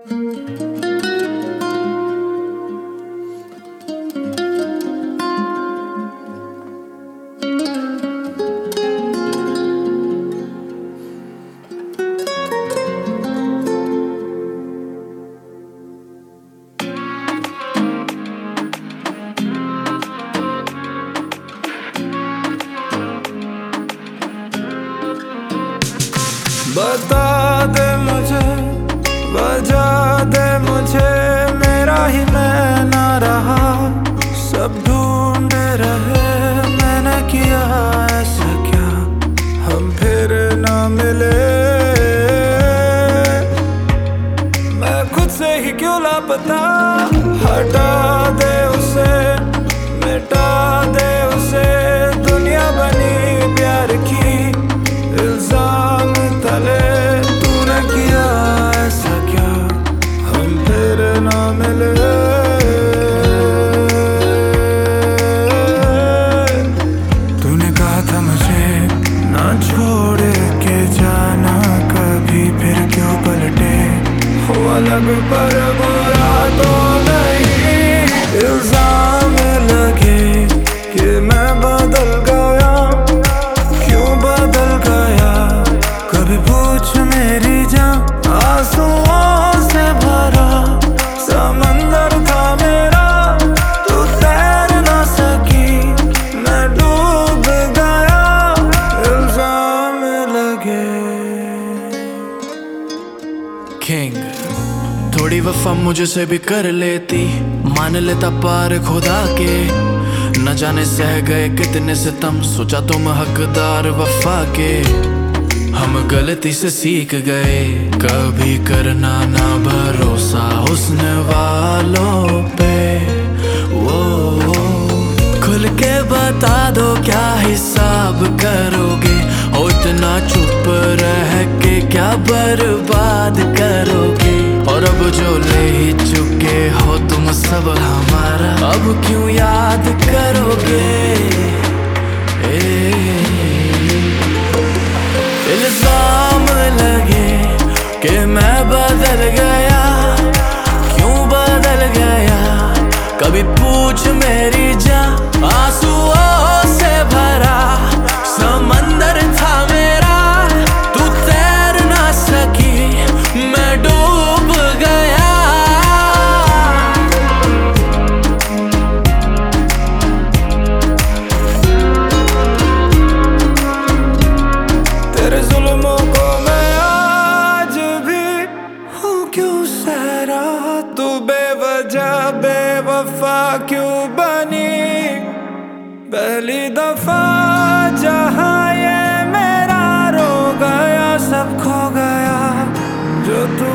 बता दे मुझे, बजा दे मुझे, मेरा ही मैं ना रहा। सब ढूंढ रहे, मैंने किया ऐसा क्या, हम फिर ना मिले। मैं खुद से ही क्यों लापता, हटा दे उसे, मिटा दे उसे। दुनिया बनी प्यार की इल्जाम तले, तूने किया ऐसा क्या, हम फिर ना मिले। तूने कहा था मुझे ना छोड़ के जाना कभी, फिर क्यों पलटे हो अलग, पर बुरा तो नहीं। इल्जाम लगे कि मैं बदल गया, क्यों बदल गया, कभी पूछ मेरी जान। आंसुओं से भरा समंदर था मेरा, तू तैर ना सकी, मैं डूब गया। इल्जाम लगे। किंग थोड़ी वफा मुझसे भी कर लेती, मान लेता पार खुदा के। न जाने सह गए कितने सितम, सोचा तुम हकदार वफा के। हम गलती से सीख गए, कभी करना ना भरोसा हुस्न वालों पे। वो खुल के बता दो क्या हिसाब करोगे, हो इतना चुप रह के क्या बर्बाद करोगे। और अब जो ले ही चुके हो तुम सब हमारा, अब क्यों याद करोगे। इल्जाम लगे कि मैं बदल गया, क्यों बदल गया, कभी पूछ मेरी जान। आंसुओं से भरा समंदर था मेरा, तू तैर ना सकी, मैं डूब गया। तेरे जुल्मों को मैं आज भी हूँ क्यों सह रहा, तू बेवजह बेवफा क्यों बनी। पहली दफा जहाँ ये मेरा रो गया, सब खो गया जो तू